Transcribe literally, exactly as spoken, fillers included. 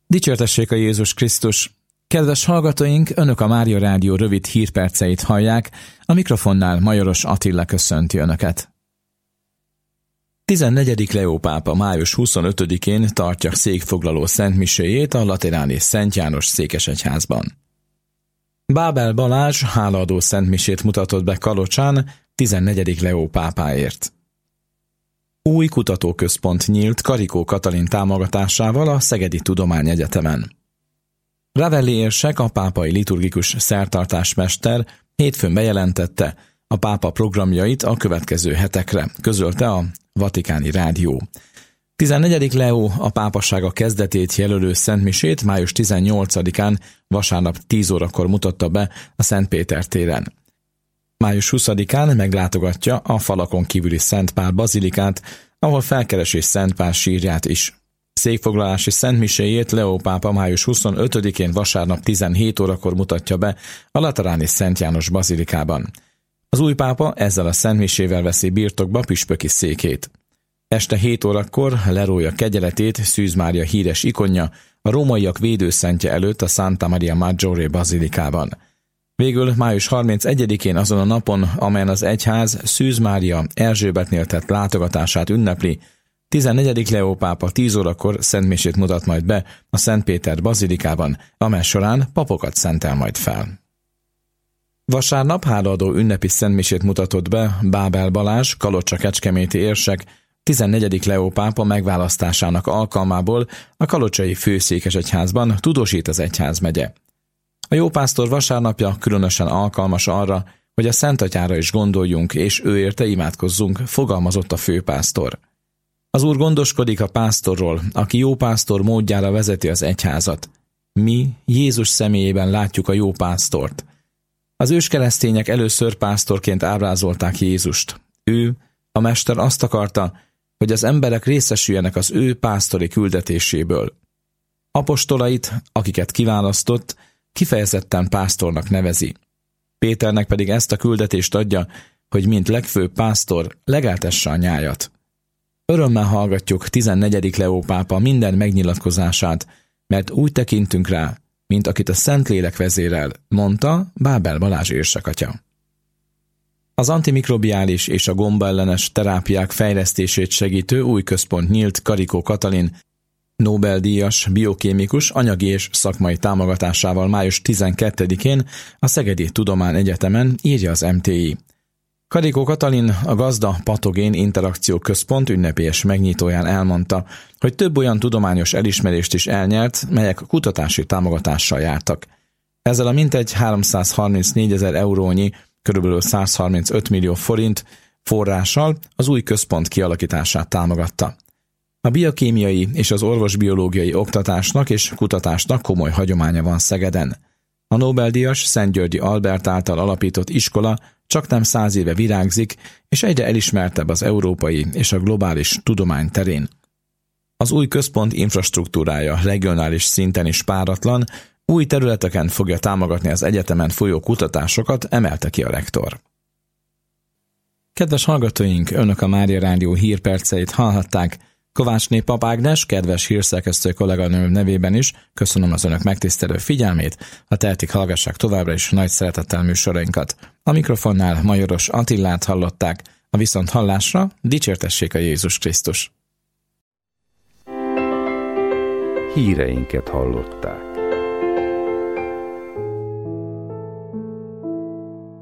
Dicsértessék a Jézus Krisztus! Kedves hallgatóink, Önök a Mária Rádió rövid hírperceit hallják, a mikrofonnál Majoros Attila köszönti Önöket. tizennegyedik Leó pápa május huszonötödikén tartja székfoglaló szentmiséjét a lateráni Szent János székesegyházban. Bábel Balázs hálaadó szentmisét mutatott be Kalocsán tizennegyedik Leó pápáért. Új kutatóközpont nyílt Karikó Katalin támogatásával a Szegedi Tudományegyetemen. Ravelli érsek, a pápai liturgikus szertartásmester hétfőn bejelentette a pápa programjait a következő hetekre, közölte a Vatikáni Rádió. tizennegyedik Leó a pápasága kezdetét jelölő szentmisét május tizennyolcadikán vasárnap tíz órakor mutatta be a Szent Péter téren. május huszadikán meglátogatja a falakon kívüli Szent Pál bazilikát, ahol felkeresi Szent Pál sírját is. Székfoglalási szentmiséjét Leó pápa május huszonötödikén vasárnap tizenhét órakor mutatja be a lateráni Szent János bazilikában. Az új pápa ezzel a szentmisével veszi birtokba püspöki székét. Este hét órakor lerója kegyeletét Szűz Mária híres ikonja a rómaiak védőszentje előtt a Santa Maria Maggiore bazilikában. Végül május harmincegyedikén azon a napon, amelyen az egyház Szűz Mária Erzsébetnél tett látogatását ünnepli, tizennegyedik Leó pápa tíz órakor szentmisét mutat majd be a Szent Péter bazilikában, amely során papokat szentel majd fel. Vasárnap hálaadó ünnepi szentmisét mutatott be Bábel Balázs, kalocsa-kecskeméti érsek, tizennegyedik Leó pápa megválasztásának alkalmából a kalocsai főszékesegyházban, tudósít az egyházmegye. A jópásztor vasárnapja különösen alkalmas arra, hogy a Szent Atyára is gondoljunk, és ő érte imádkozzunk, fogalmazott a főpásztor. Az Úr gondoskodik a pásztorról, aki jó pásztor módjára vezeti az egyházat. Mi Jézus személyében látjuk a jó pásztort. Az őskeresztények először pásztorként ábrázolták Jézust. Ő, a mester azt akarta, hogy az emberek részesüljenek az ő pásztori küldetéséből. Apostolait, akiket kiválasztott, kifejezetten pásztornak nevezi. Péternek pedig ezt a küldetést adja, hogy mint legfőbb pásztor legeltesse a nyájat. Örömmel hallgatjuk tizennegyedik Leó pápa minden megnyilatkozását, mert úgy tekintünk rá, mint akit a Szentlélek vezérel, mondta Bábel Balázs érsekatya. Az antimikrobiális és a gombaellenes terápiák fejlesztését segítő új központ nyílt Karikó Katalin Nobel-díjas biokémikus anyagi és szakmai támogatásával május tizenkettedikén a Szegedi Tudományegyetemen, írja az em té i. Karikó Katalin, a Gazda Patogén Interakció Központ ünnepélyes megnyitóján elmondta, hogy több olyan tudományos elismerést is elnyert, melyek kutatási támogatással jártak. Ezzel a mintegy háromszázharmincnégyezer eurónyi, körülbelül százharmincöt millió forint forrással az új központ kialakítását támogatta. A biokémiai és az orvosbiológiai oktatásnak és kutatásnak komoly hagyománya van Szegeden. A Nobel-díjas Szentgyörgyi Albert által alapított iskola csaknem száz éve virágzik, és egyre elismertebb az európai és a globális tudomány terén. Az új központ infrastruktúrája regionális szinten is páratlan, új területeken fogja támogatni az egyetemen folyó kutatásokat, emelte ki a rektor. Kedves hallgatóink, Önök a Mária Rádió hírperceit hallhatták. Kovácsné Pap Ágnes, kedves hírszerkesztő kolléganőm nevében is köszönöm az Önök megtisztelő figyelmét, ha tehetik, hallgassák továbbra is nagy szeretettel műsorainkat. A mikrofonnál Majoros Attilát hallották, a viszont hallásra dicsértessék a Jézus Krisztus. Híreinket hallották.